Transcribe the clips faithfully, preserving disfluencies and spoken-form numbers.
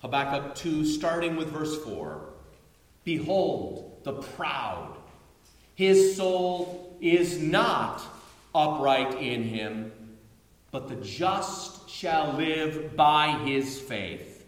Habakkuk two, starting with verse four. Behold, the proud. His soul is not upright in him, but the just shall live by his faith.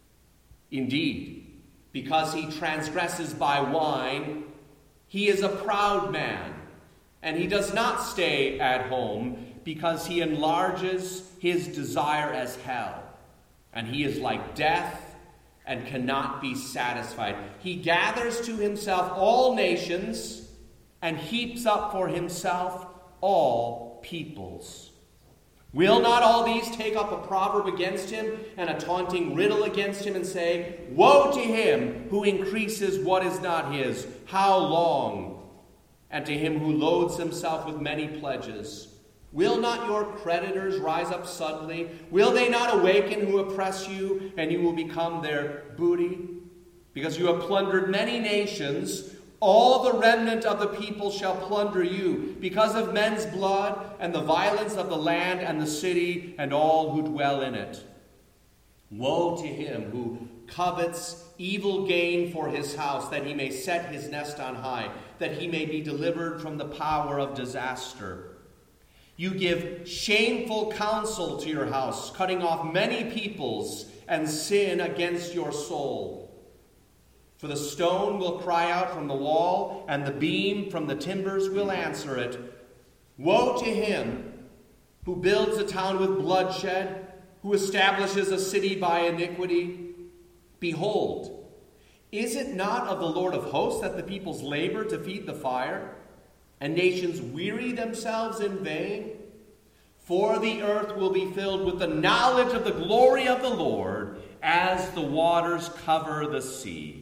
Indeed, because he transgresses by wine, he is a proud man, and he does not stay at home, because he enlarges his desire as hell, and he is like death and cannot be satisfied. He gathers to himself all nations and heaps up for himself all peoples. Will not all these take up a proverb against him and a taunting riddle against him and say, Woe to him who increases what is not his, how long? And to him who loads himself with many pledges. Will not your creditors rise up suddenly? Will they not awaken who oppress you, and you will become their booty? Because you have plundered many nations, all the remnant of the people shall plunder you, because of men's blood and the violence of the land and the city and all who dwell in it. Woe to him who covets evil gain for his house, that he may set his nest on high, that he may be delivered from the power of disaster. You give shameful counsel to your house, cutting off many peoples, and sin against your soul. For the stone will cry out from the wall, and the beam from the timbers will answer it. Woe to him who builds a town with bloodshed, who establishes a city by iniquity. Behold, is it not of the Lord of hosts that the peoples labor to feed the fire, and nations weary themselves in vain? For the earth will be filled with the knowledge of the glory of the Lord, as the waters cover the sea.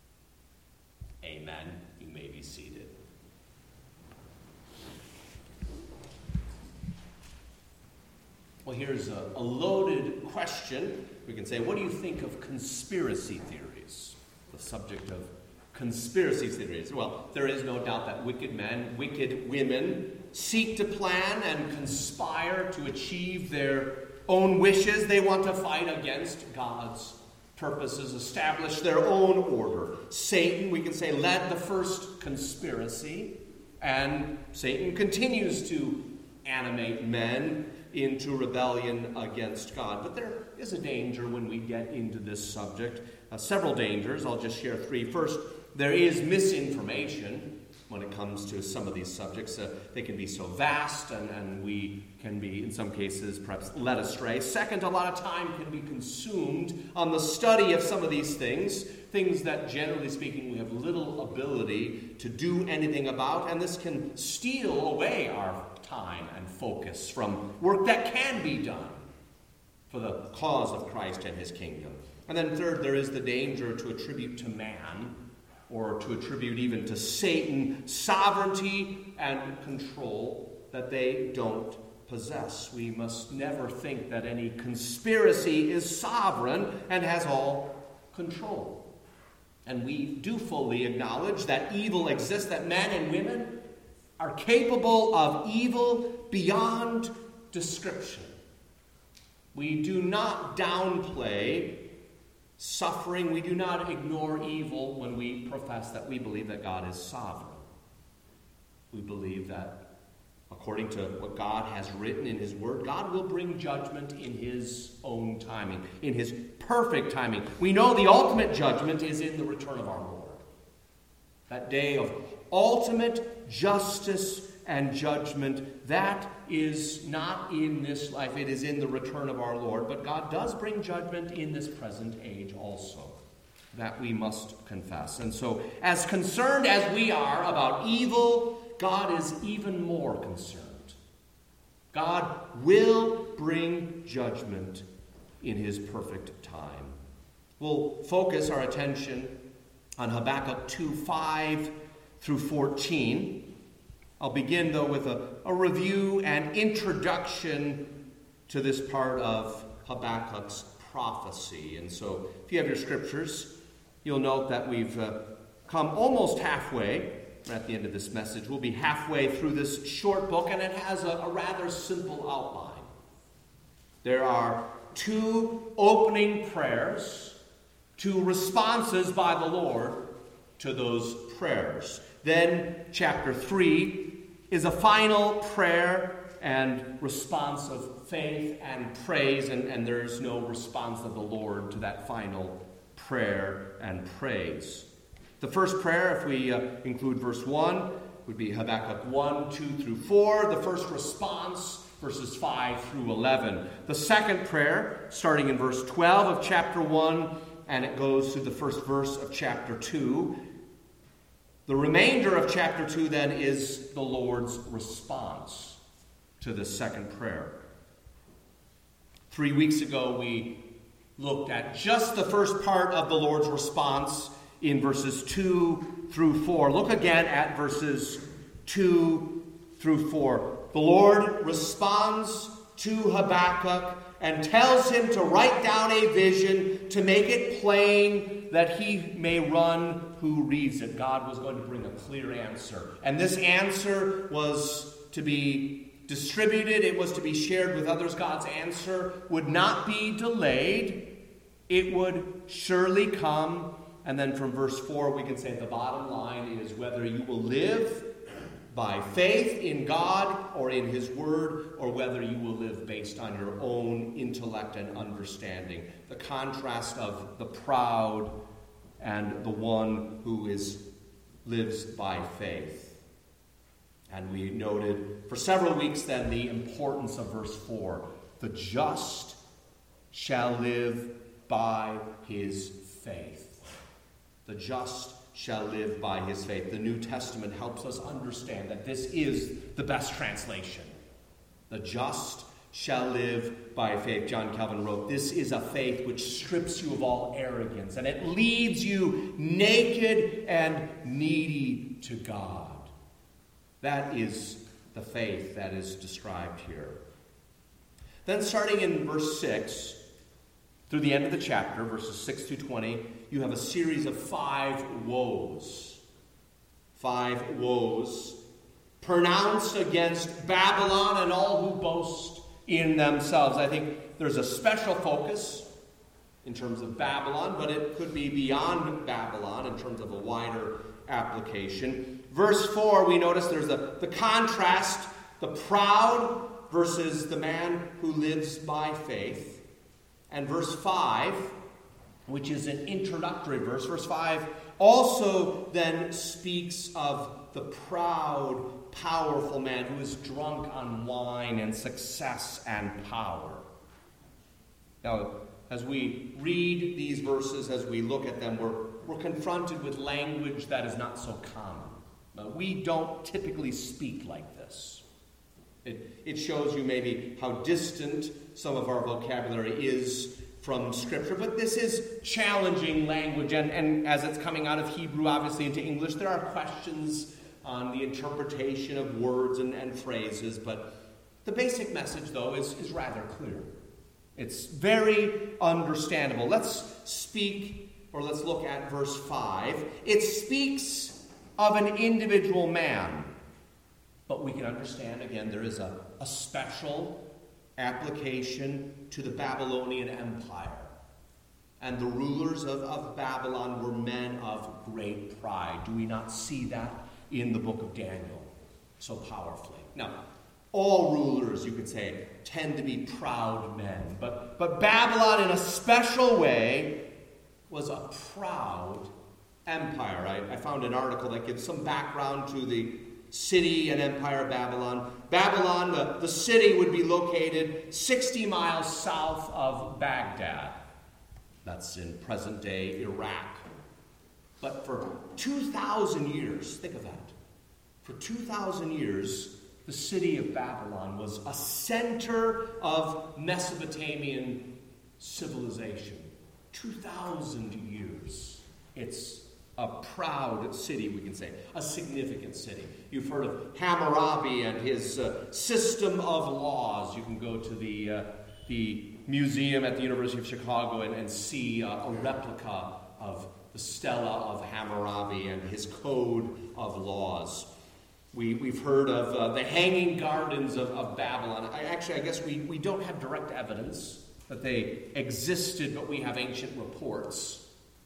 Amen. You may be seated. Well, here's a, a loaded question. We can say, what do you think of conspiracy theories? The subject of conspiracy theories. Well, there is no doubt that wicked men, wicked women seek to plan and conspire to achieve their own wishes. They want to fight against God's purposes, establish their own order. Satan, we can say, led the first conspiracy, and Satan continues to animate men into rebellion against God. But there is a danger when we get into this subject. Uh, several dangers. I'll just share three. First, there is misinformation when it comes to some of these subjects. Uh, they can be so vast, and, and we can be, in some cases, perhaps led astray. Second, a lot of time can be consumed on the study of some of these things, things that, generally speaking, we have little ability to do anything about, and this can steal away our time and focus from work that can be done for the cause of Christ and his kingdom. And then third, there is the danger to attribute to man, or to attribute even to Satan, sovereignty and control that they don't possess. We must never think that any conspiracy is sovereign and has all control. And we do fully acknowledge that evil exists, that men and women are capable of evil beyond description. We do not downplay suffering. We do not ignore evil when we profess that we believe that God is sovereign. We believe that according to what God has written in his word, God will bring judgment in his own timing, in his perfect timing. We know the ultimate judgment is in the return of our Lord. That day of ultimate justice and judgment, that is not in this life. It is in the return of our Lord. But God does bring judgment in this present age also. That we must confess. And so, as concerned as we are about evil, God is even more concerned. God will bring judgment in his perfect time. We'll focus our attention on Habakkuk two, five through fourteen. I'll begin, though, with a, a review and introduction to this part of Habakkuk's prophecy. And so, if you have your scriptures, you'll note that we've uh, come almost halfway. At the end of this message, we'll be halfway through this short book, and it has a, a rather simple outline. There are two opening prayers to responses by the Lord to those prayers. Then chapter three is a final prayer and response of faith and praise, and, and there's no response of the Lord to that final prayer and praise. The first prayer, if we uh, include verse one, would be Habakkuk one, two through four. The first response, verses five through eleven. The second prayer, starting in verse twelve of chapter one, and it goes through the first verse of chapter two. The remainder of chapter two, then, is the Lord's response to the second prayer. Three weeks ago, we looked at just the first part of the Lord's response in verses two through four. Look again at verses two through four. The Lord responds to Habakkuk and tells him to write down a vision to make it plain that he may run who reads it. God was going to bring a clear answer. And this answer was to be distributed. It was to be shared with others. God's answer would not be delayed. It would surely come. And then from verse four, we can say the bottom line is whether you will live by faith in God or in His Word, or whether you will live based on your own intellect and understanding. The contrast of the proud and the one who is lives by faith. And we noted for several weeks then the importance of verse four. The just shall live by his faith. The just shall live by his faith. The New Testament helps us understand that this is the best translation. The just shall live by faith. John Calvin wrote, this is a faith which strips you of all arrogance, and it leaves you naked and needy to God. That is the faith that is described here. Then starting in verse six, through the end of the chapter, verses six through twenty, you have a series of five woes. Five woes pronounced against Babylon and all who boast in themselves. I think there's a special focus in terms of Babylon, but it could be beyond Babylon in terms of a wider application. Verse four, we notice there's a, the contrast, the proud versus the man who lives by faith. And verse five, which is an introductory verse, verse five also then speaks of the proud, powerful man who is drunk on wine and success and power. Now, as we read these verses, as we look at them, we're, we're confronted with language that is not so common. Now, we don't typically speak like this. It, it shows you maybe how distant some of our vocabulary is from Scripture, but this is challenging language, and, and as it's coming out of Hebrew, obviously, into English, there are questions on the interpretation of words and, and phrases, but the basic message, though, is, is rather clear. It's very understandable. Let's speak, or let's look at verse five. It speaks of an individual man, but we can understand, again, there is a, a special application to the Babylonian Empire. And the rulers of, of Babylon were men of great pride. Do we not see that in the book of Daniel so powerfully? Now, all rulers, you could say, tend to be proud men. But, but Babylon, in a special way, was a proud empire. I, I found an article that gives some background to the city and empire of Babylon. Babylon, the, the city, would be located sixty miles south of Baghdad. That's in present-day Iraq. But for two thousand years, think of that. For two thousand years, the city of Babylon was a center of Mesopotamian civilization. two thousand years. It's a proud city, we can say. A significant city. You've heard of Hammurabi and his uh, system of laws. You can go to the, uh, the museum at the University of Chicago and, and see uh, a replica of the Stela of Hammurabi and his code of laws. We, we've heard of uh, the Hanging Gardens of, of Babylon. I, actually, I guess we, we don't have direct evidence that they existed, but we have ancient reports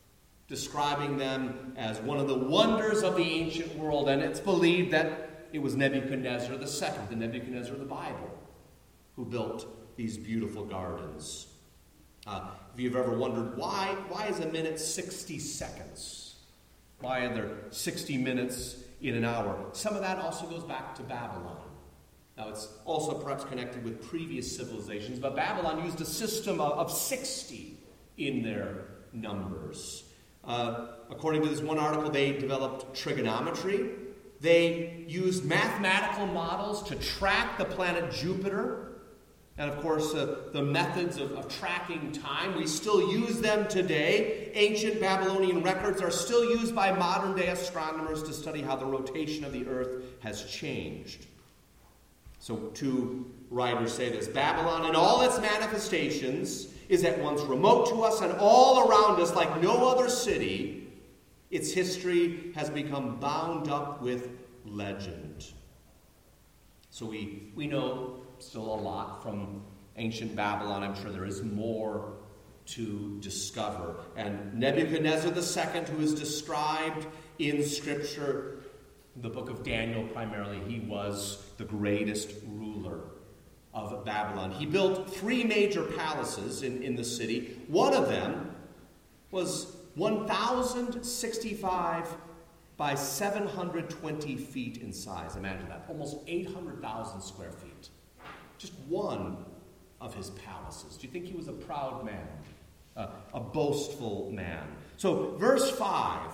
describing them as one of the wonders of the ancient world. And it's believed that it was Nebuchadnezzar the Second, the Nebuchadnezzar of the Bible, who built these beautiful gardens. Uh, if you've ever wondered why, why is a minute sixty seconds? Why are there sixty minutes in an hour? Some of that also goes back to Babylon. Now, it's also perhaps connected with previous civilizations, but Babylon used a system of, of sixty in their numbers. Uh, according to this one article, they developed trigonometry. They used mathematical models to track the planet Jupiter. And, of course, uh, the methods of, of tracking time, we still use them today. Ancient Babylonian records are still used by modern-day astronomers to study how the rotation of the earth has changed. So two writers say this: Babylon in all its manifestations is at once remote to us and all around us like no other city. Its history has become bound up with legend. So we, we know still a lot from ancient Babylon. I'm sure there is more to discover. And Nebuchadnezzar the Second, who is described in Scripture, the book of Daniel primarily, he was the greatest ruler of Babylon. He built three major palaces in, in the city. One of them was one thousand sixty-five by seven hundred twenty feet in size. Imagine that. Almost eight hundred thousand square feet. Just one of his palaces. Do you think he was a proud man? Uh, a boastful man? So verse five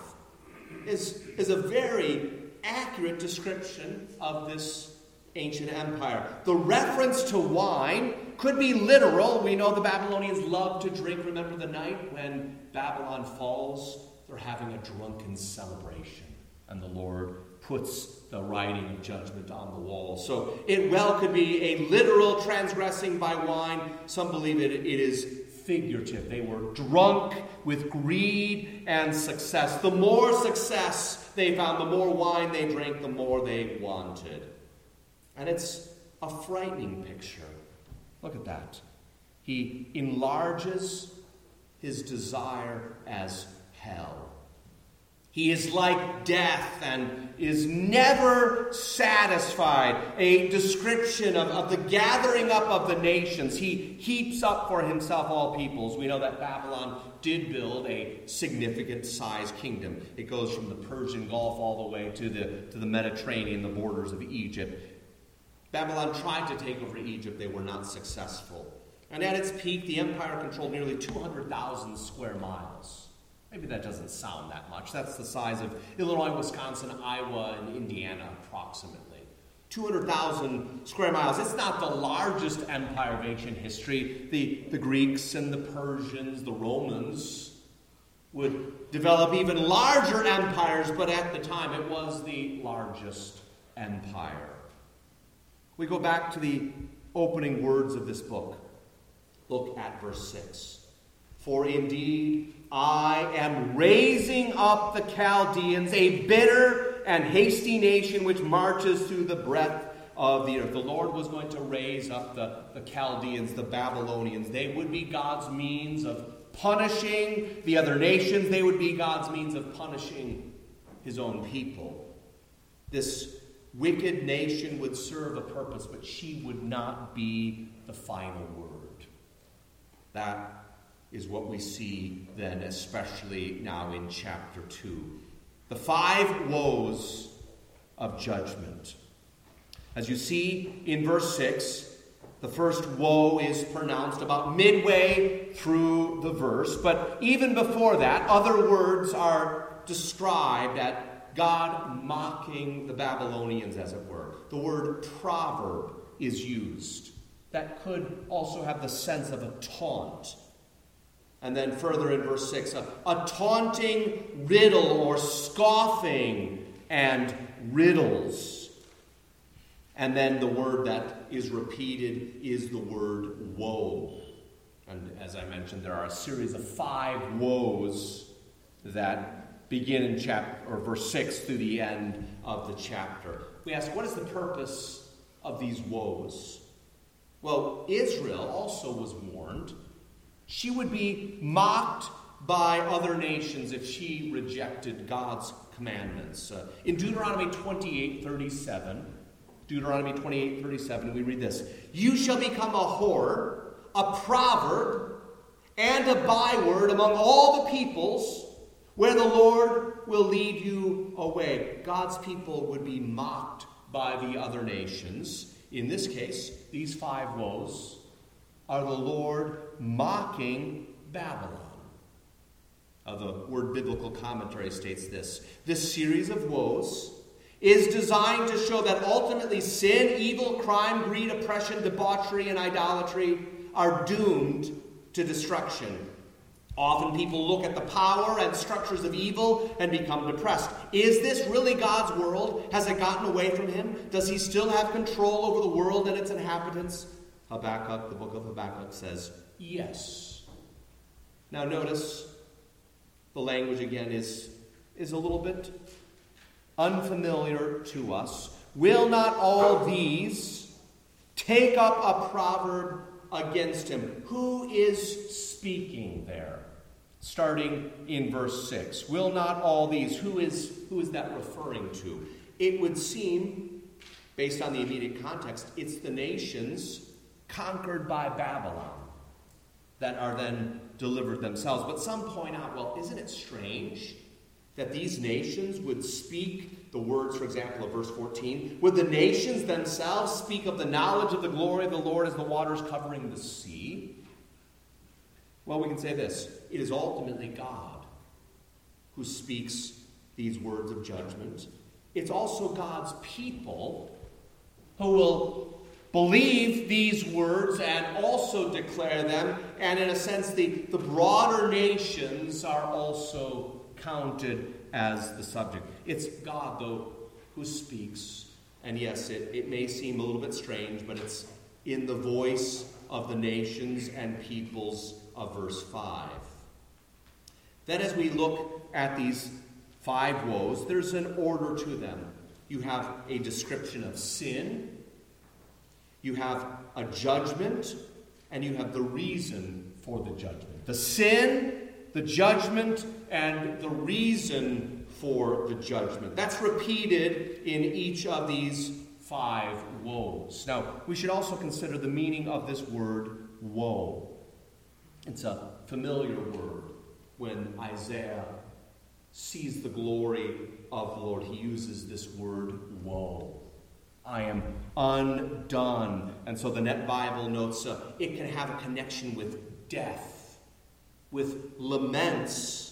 is, is a very accurate description of this ancient empire. The reference to wine could be literal. We know the Babylonians loved to drink. Remember the night when Babylon falls? They're having a drunken celebration, and the Lord puts the writing of judgment on the wall. So it well could be a literal transgressing by wine. Some believe it, it is figurative. They were drunk with greed and success. The more success they found, the more wine they drank, the more they wanted. And it's a frightening picture. Look at that. He enlarges his desire as hell. He is like death and is never satisfied. A description of, of the gathering up of the nations. He heaps up for himself all peoples. We know that Babylon did build a significant sized kingdom. It goes from the Persian Gulf all the way to the, to the Mediterranean, the borders of Egypt. Babylon tried to take over Egypt. They were not successful. And at its peak, the empire controlled nearly two hundred thousand square miles. Maybe that doesn't sound that much. That's the size of Illinois, Wisconsin, Iowa, and Indiana, approximately. two hundred thousand square miles. It's not the largest empire of ancient history. The, the Greeks and the Persians, the Romans, would develop even larger empires, but at the time it was the largest empire. We go back to the opening words of this book. Look at verse six. For indeed, I am raising up the Chaldeans, a bitter and hasty nation which marches through the breadth of the earth. The Lord was going to raise up the, the Chaldeans, the Babylonians. They would be God's means of punishing the other nations. They would be God's means of punishing his own people. This wicked nation would serve a purpose, but she would not be the final word. That is what we see then, especially now in chapter two. The five woes of judgment. As you see in verse six, the first woe is pronounced about midway through the verse. But even before that, other words are described at God mocking the Babylonians, as it were. The word proverb is used. That could also have the sense of a taunt. And then further in verse six, a, a taunting riddle or scoffing and riddles. And then the word that is repeated is the word woe. And as I mentioned, there are a series of five woes that begin in chapter or verse six through the end of the chapter. We ask, what is the purpose of these woes? Well, Israel also was warned. She would be mocked by other nations if she rejected God's commandments. Uh, in Deuteronomy twenty-eight thirty-seven, Deuteronomy twenty-eight thirty-seven, we read this: "You shall become a whore, a proverb, and a byword among all the peoples where the Lord will lead you away." God's people would be mocked by the other nations. In this case, these five woes are the Lord mocking Babylon. Uh, the Word Biblical Commentary states this: "This series of woes is designed to show that ultimately sin, evil, crime, greed, oppression, debauchery, and idolatry are doomed to destruction. Often people look at the power and structures of evil and become depressed. Is this really God's world? Has it gotten away from him? Does he still have control over the world and its inhabitants?" Habakkuk, the book of Habakkuk, says yes. Now notice the language again is, is a little bit unfamiliar to us. "Will not all these take up a proverb against him?" Who is speaking there? Starting in verse six. Will not all these? Who is, who is that referring to? It would seem, based on the immediate context, it's the nations conquered by Babylon that are then delivered themselves. But some point out, well, isn't it strange that these nations would speak the words, for example, of verse fourteen? Would the nations themselves speak of the knowledge of the glory of the Lord as the waters covering the sea? Well, we can say this: it is ultimately God who speaks these words of judgment. It's also God's people who will believe these words and also declare them. And in a sense, the, the broader nations are also counted as the subject. It's God, though, who speaks. And yes, it, it may seem a little bit strange, but it's in the voice of the nations and peoples of verse five. Then as we look at these five woes, there's an order to them. You have a description of sin, you have a judgment, and you have the reason for the judgment. The sin, the judgment, and the reason for the judgment. That's repeated in each of these five woes. Now, we should also consider the meaning of this word, woe. It's a familiar word. When Isaiah sees the glory of the Lord, he uses this word, woe. I am undone. And so the Net Bible notes uh, it can have a connection with death, with laments.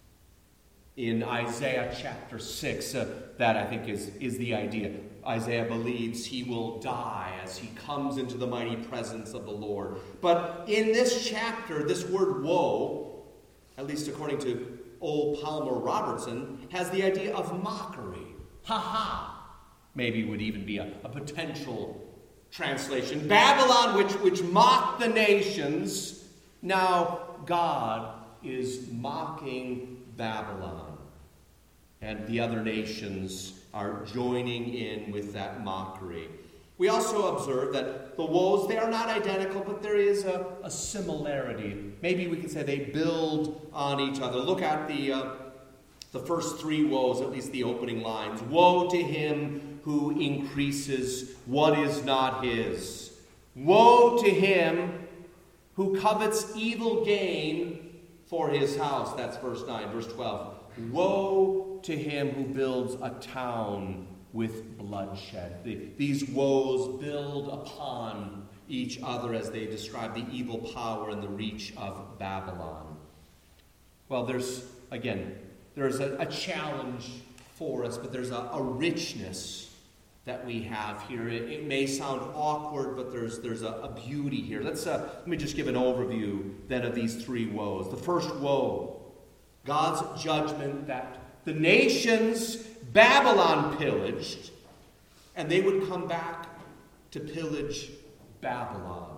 In Isaiah chapter six, uh, that I think is, is the idea. Isaiah believes he will die as he comes into the mighty presence of the Lord. But in this chapter, this word woe, at least according to old Palmer Robertson, has the idea of mockery. Ha ha! Maybe would even be a, a potential translation. Babylon, which, which mocked the nations, now God is mocking Babylon. And the other nations are joining in with that mockery. We also observe that the woes, they are not identical, but there is a, a similarity. Maybe we could say they build on each other. Look at the, uh, the first three woes, at least the opening lines. Woe to him who increases what is not his. Woe to him who covets evil gain for his house. That's verse nine. Verse twelve. Woe to him who builds a town with bloodshed. The, these woes build upon each other as they describe the evil power and the reach of Babylon. Well, there's, again, there's a, a challenge for us, but there's a, a richness that we have here. It, it may sound awkward, but there's there's a, a beauty here. Let's uh, let me just give an overview then of these three woes. The first woe, God's judgment that the nations Babylon pillaged, and they would come back to pillage Babylon.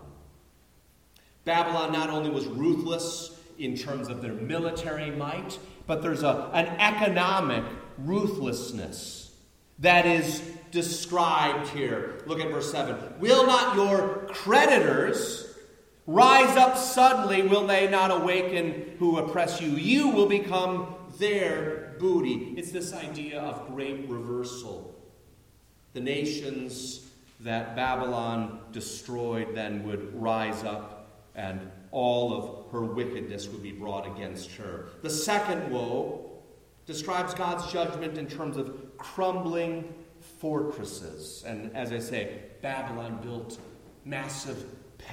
Babylon not only was ruthless in terms of their military might, but there's a, an economic ruthlessness that is described here. Look at verse seven. Will not your creditors Rise up suddenly, will they not awaken who oppress you? You will become their booty. It's this idea of great reversal. The nations that Babylon destroyed then would rise up, and all of her wickedness would be brought against her. The second woe describes God's judgment in terms of crumbling fortresses. And as I say, Babylon built massive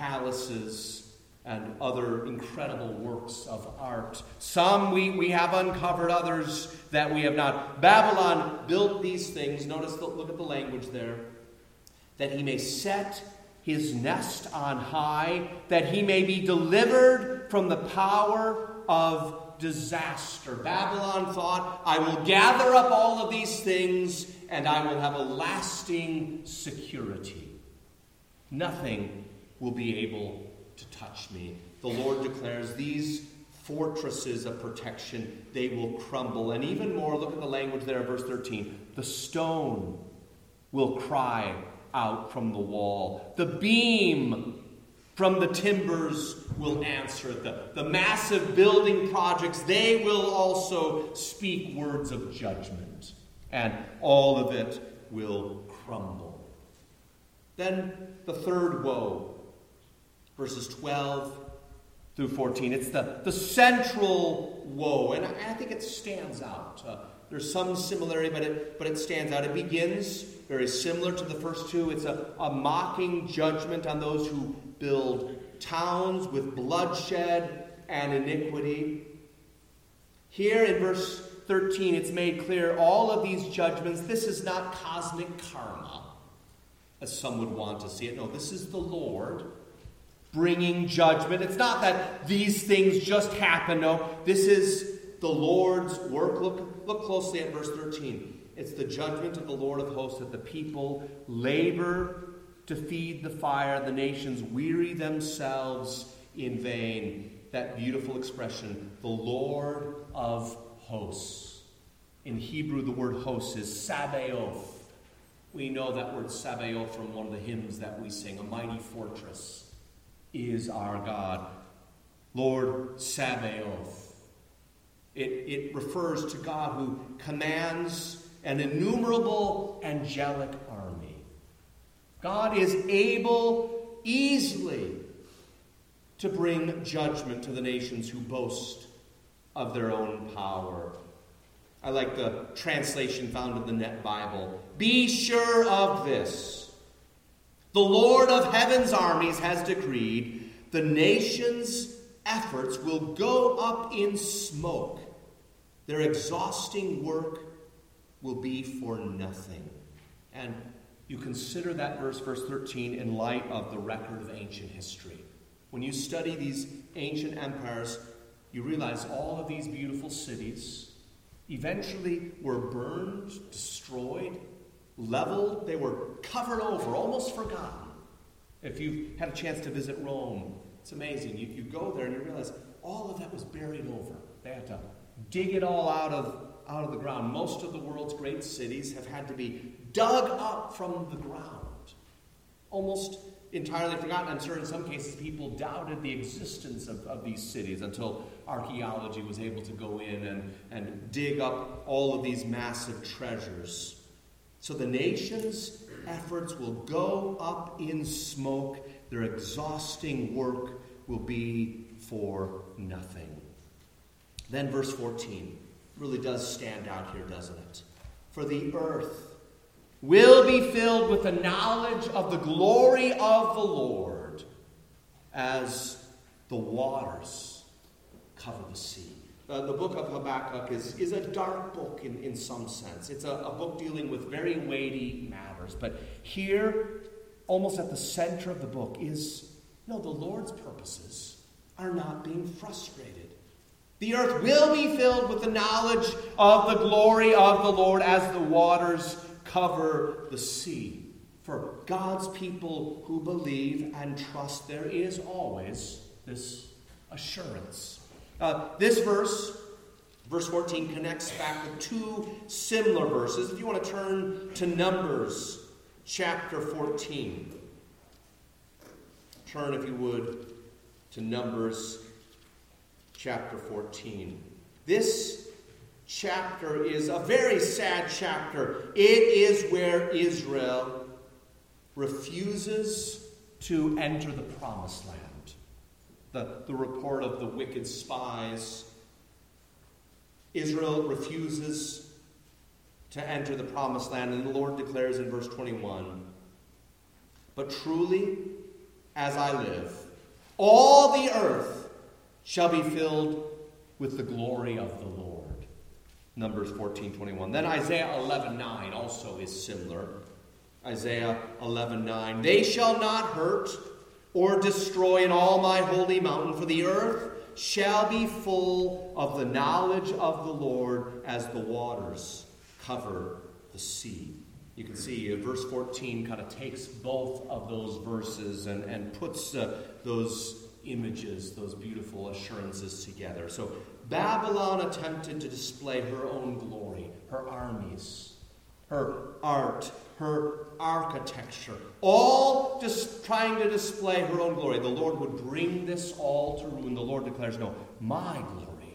palaces and other incredible works of art. Some we, we have uncovered, others that we have not. Babylon built these things. Notice, the, look at the language there. That he may set his nest on high, that he may be delivered from the power of disaster. Babylon thought, I will gather up all of these things and I will have a lasting security. Nothing will be able to touch me. The Lord declares these fortresses of protection, they will crumble. And even more, look at the language there, verse thirteen. The stone will cry out from the wall. The beam from the timbers will answer. The, the massive building projects, they will also speak words of judgment. And all of it will crumble. Then the third woe, verses twelve through fourteen. It's the, the central woe, and I, I think it stands out. Uh, there's some similarity, but it, but it stands out. It begins very similar to the first two. It's a, a mocking judgment on those who build towns with bloodshed and iniquity. Here in verse thirteen, it's made clear all of these judgments, this is not cosmic karma, as some would want to see it. No, this is the Lord bringing judgment. It's not that these things just happen. No, this is the Lord's work. Look, look closely at verse thirteen. It's the judgment of the Lord of hosts that the people labor to feed the fire. The nations weary themselves in vain. That beautiful expression, the Lord of hosts. In Hebrew, the word hosts is Sabaoth. We know that word Sabaoth from one of the hymns that we sing. A mighty fortress is our God. Lord Sabaoth. It, it refers to God who commands an innumerable angelic army. God is able easily to bring judgment to the nations who boast of their own power. I like the translation found in the Net Bible. Be sure of this. The Lord of heaven's armies has decreed the nation's efforts will go up in smoke. Their exhausting work will be for nothing. And you consider that verse, verse thirteen, in light of the record of ancient history. When you study these ancient empires, you realize all of these beautiful cities eventually were burned, destroyed, leveled. They were covered over, almost forgotten. If you've had a chance to visit Rome, it's amazing. You, you go there and you realize all of that was buried over. They had to dig it all out of, out of the ground. Most of the world's great cities have had to be dug up from the ground. Almost entirely forgotten. I'm sure in some cases people doubted the existence of, of these cities until archaeology was able to go in and, and dig up all of these massive treasures. So the nation's efforts will go up in smoke. Their exhausting work will be for nothing. Then verse fourteen really does stand out here, doesn't it? For the earth will be filled with the knowledge of the glory of the Lord as the waters cover the sea. Uh, the book of Habakkuk is, is a dark book in, in some sense. It's a, a book dealing with very weighty matters. But here, almost at the center of the book, is, no, the Lord's purposes are not being frustrated. The earth will be filled with the knowledge of the glory of the Lord as the waters cover the sea. For God's people who believe and trust, there is always this assurance. Uh, this verse, verse fourteen, connects back with two similar verses. If you want to turn to Numbers chapter fourteen. Turn, if you would, to Numbers chapter fourteen. This chapter is a very sad chapter. It is where Israel refuses to enter the promised land. The, the report of the wicked spies. Israel refuses to enter the promised land, and the Lord declares in verse twenty-one, "But truly, as I live, all the earth shall be filled with the glory of the Lord." Numbers fourteen twenty-one. Then Isaiah eleven nine also is similar. Isaiah eleven nine. "They shall not hurt or destroy in all my holy mountain, for the earth shall be full of the knowledge of the Lord as the waters cover the sea." You can see uh, verse fourteen kind of takes both of those verses and, and puts uh, those images, those beautiful assurances together. So Babylon attempted to display her own glory, her armies, her art, her architecture, all just trying to display her own glory. The Lord would bring this all to ruin. The Lord declares, "No, my glory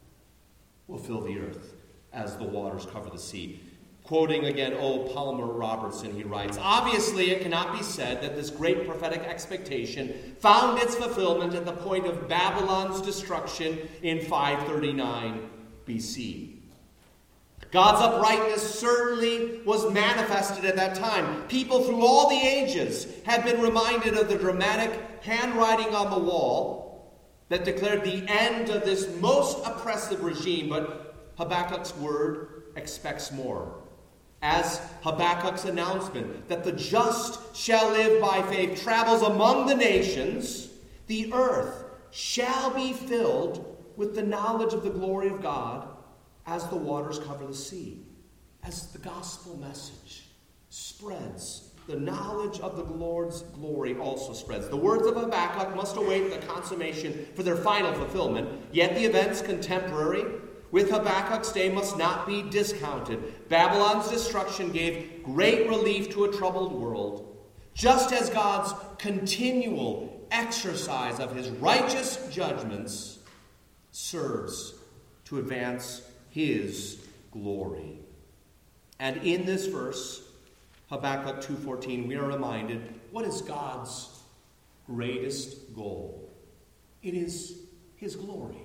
will fill the earth as the waters cover the sea." Quoting again O. Palmer Robertson, he writes, "Obviously, it cannot be said that this great prophetic expectation found its fulfillment at the point of Babylon's destruction in five thirty-nine B C. God's uprightness certainly was manifested at that time. People through all the ages had been reminded of the dramatic handwriting on the wall that declared the end of this most oppressive regime, but Habakkuk's word expects more. As Habakkuk's announcement that the just shall live by faith travels among the nations, the earth shall be filled with the knowledge of the glory of God as the waters cover the sea. As the gospel message spreads, the knowledge of the Lord's glory also spreads. The words of Habakkuk must await the consummation for their final fulfillment, yet the events contemporary with Habakkuk's day must not be discounted. Babylon's destruction gave great relief to a troubled world, just as God's continual exercise of his righteous judgments serves to advance his glory. And in this verse, Habakkuk two fourteen, we are reminded, what is God's greatest goal? It is his glory.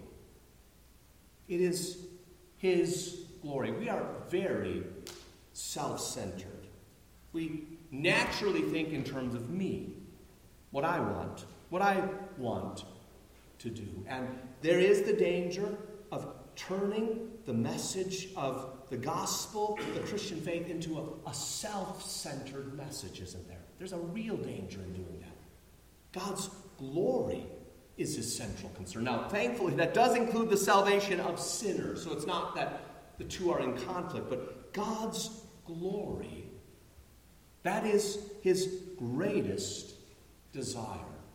It is his glory. We are very self-centered. We naturally think in terms of me, what I want, what I want to do. And there is the danger of turning the message of the gospel, the Christian faith, into a, a self-centered message, isn't there? There's a real danger in doing that. God's glory is his central concern. Now, thankfully, that does include the salvation of sinners, so it's not that the two are in conflict, but God's glory, that is his greatest desire.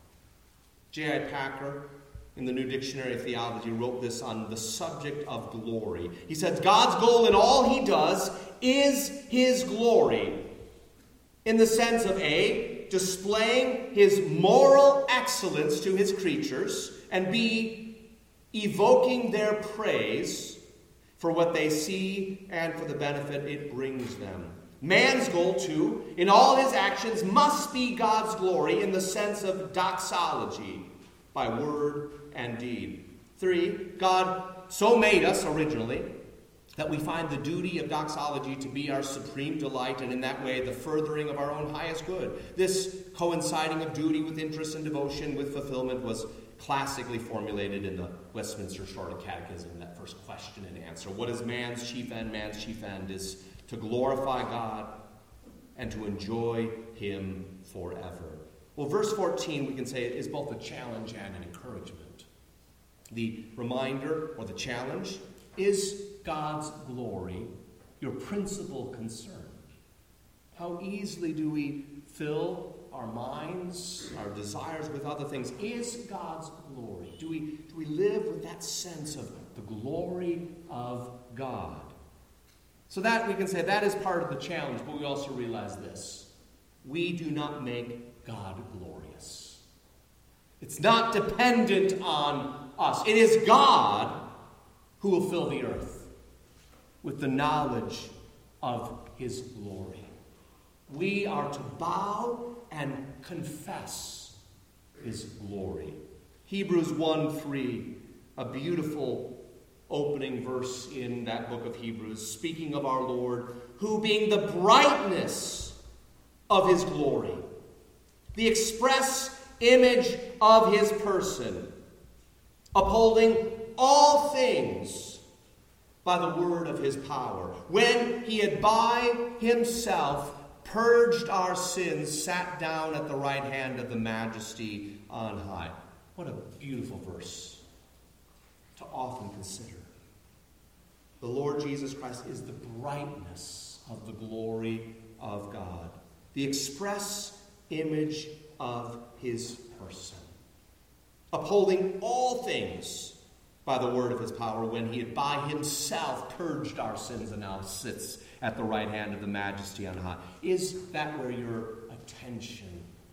J I Packer, in the New Dictionary of Theology, wrote this on the subject of glory. He said, God's goal in all he does is his glory, in the sense of A, displaying his moral excellence to his creatures, and B, evoking their praise for what they see and for the benefit it brings them. Man's goal, too, in all his actions must be God's glory in the sense of doxology, by word and deed. Three, God so made us originally that we find the duty of doxology to be our supreme delight, and in that way the furthering of our own highest good. This coinciding of duty with interest and devotion with fulfillment was classically formulated in the Westminster Shorter Catechism, that first question and answer. What is man's chief end? Man's chief end is to glorify God and to enjoy him forever. Well, verse fourteen, we can say, is both a challenge and an encouragement. The reminder, or the challenge, is God's glory your principal concern? How easily do we fill our minds, our desires with other things? Is God's glory? Do we, do we live with that sense of the glory of God? So that, we can say, that is part of the challenge, but we also realize this. We do not make God glorious. It's not dependent on us. It is God who will fill the earth with the knowledge of his glory. We are to bow and confess his glory. Hebrews one three, a beautiful opening verse in that book of Hebrews, speaking of our Lord, who being the brightness of his glory, the express image of his person, upholding all things by the word of his power, when he had by himself purged our sins, sat down at the right hand of the majesty on high. What a beautiful verse to often consider. The Lord Jesus Christ is the brightness of the glory of God, the express image of his person, upholding all things by the word of his power, when he had by himself purged our sins and now sits at the right hand of the majesty on high. Is that where your attention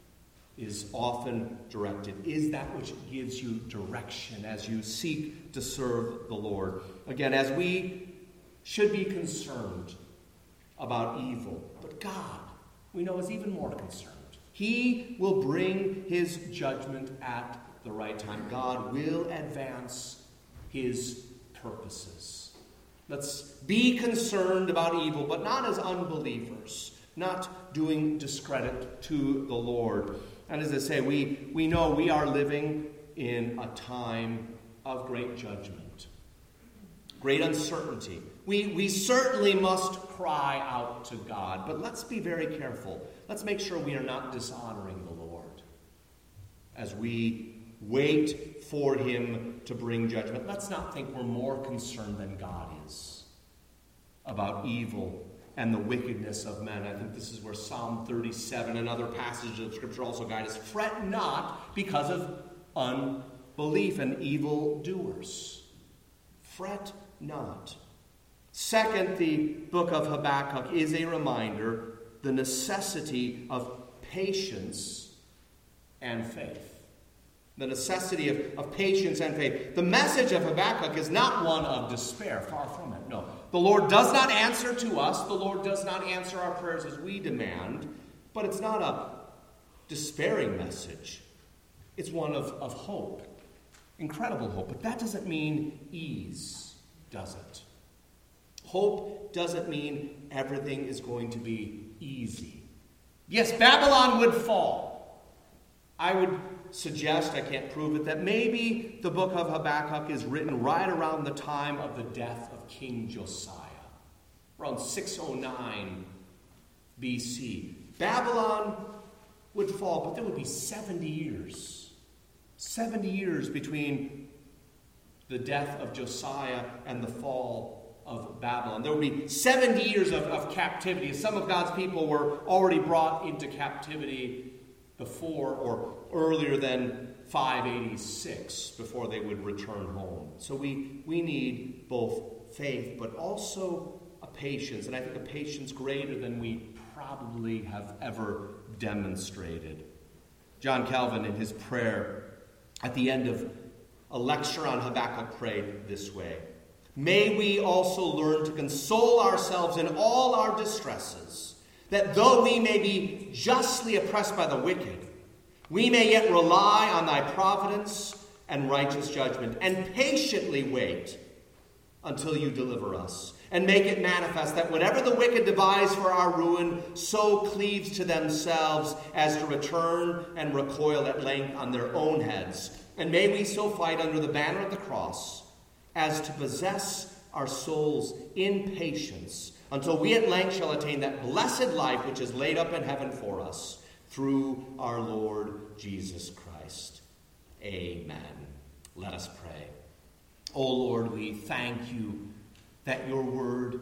is often directed? Is that which gives you direction as you seek to serve the Lord? Again, as we should be concerned about evil, but God, we know, is even more concerned. He will bring his judgment at the right time. God will advance his purposes. Let's be concerned about evil, but not as unbelievers, not doing discredit to the Lord. And as I say, we, we know we are living in a time of great judgment, great uncertainty. We, we certainly must cry out to God, but let's be very careful. Let's make sure we are not dishonoring the Lord as we wait for him to bring judgment. Let's not think we're more concerned than God is about evil and the wickedness of men. I think this is where Psalm thirty-seven and other passages of Scripture also guide us. Fret not because of unbelief and evildoers. Fret not. Second, the book of Habakkuk is a reminder the necessity of patience and faith. The necessity of, of patience and faith. The message of Habakkuk is not one of despair, far from it. No. The Lord does not answer to us. The Lord does not answer our prayers as we demand. But it's not a despairing message. It's one of, of hope. Incredible hope. But that doesn't mean ease, does it? Hope doesn't mean everything is going to be easy. Yes, Babylon would fall. I would suggest, I can't prove it, that maybe the book of Habakkuk is written right around the time of the death of King Josiah, around six oh nine B C. Babylon would fall, but there would be seventy years. seventy years between the death of Josiah and the fall of Babylon. There would be seventy years of, of captivity. Some of God's people were already brought into captivity before or earlier than five eighty-six, before they would return home. So we, we need both faith, but also a patience, and I think a patience greater than we probably have ever demonstrated. John Calvin, in his prayer at the end of a lecture on Habakkuk, prayed this way: may we also learn to console ourselves in all our distresses, that though we may be justly oppressed by the wicked, we may yet rely on thy providence and righteous judgment, and patiently wait until you deliver us, and make it manifest that whatever the wicked devise for our ruin so cleaves to themselves as to return and recoil at length on their own heads. And may we so fight under the banner of the cross as to possess our souls in patience, until we at length shall attain that blessed life which is laid up in heaven for us through our Lord Jesus Christ. Amen. Let us pray. O Lord, we thank you that your word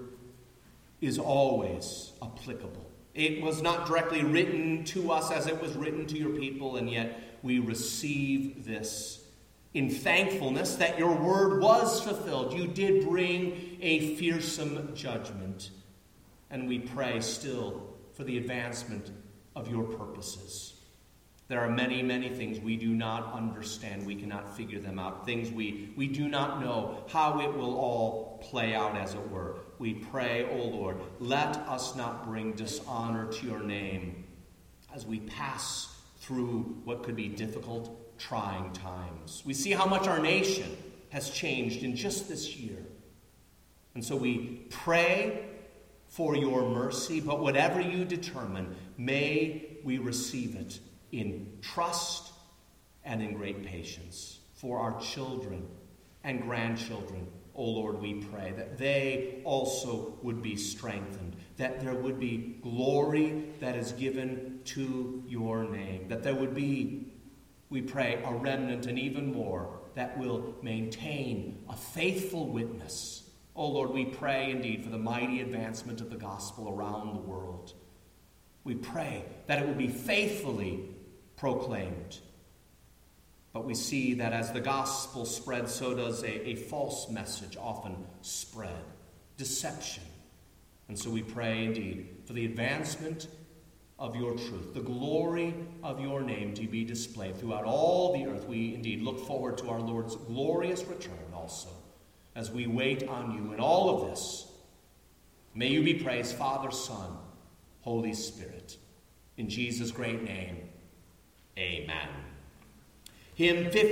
is always applicable. It was not directly written to us as it was written to your people, and yet we receive this in thankfulness that your word was fulfilled. You did bring a fearsome judgment, and we pray still for the advancement of your purposes. There are many, many things we do not understand. We cannot figure them out. Things we, we do not know how it will all play out, as it were. We pray, O Lord, let us not bring dishonor to your name as we pass through what could be difficult, trying times. We see how much our nation has changed in just this year. And so we pray for your mercy, but whatever you determine, may we receive it in trust and in great patience for our children and grandchildren. O Lord, we pray that they also would be strengthened, that there would be glory that is given to your name, that there would be, we pray, a remnant and even more that will maintain a faithful witness. O Lord, we pray indeed for the mighty advancement of the gospel around the world. We pray that it will be faithfully proclaimed. But we see that as the gospel spreads, so does a, a false message often spread. Deception. And so we pray indeed for the advancement of your truth, the glory of your name to be displayed throughout all the earth. We indeed look forward to our Lord's glorious return also, as we wait on you in all of this. May you be praised, Father, Son, Holy Spirit. In Jesus' great name, amen. Hymn fifty.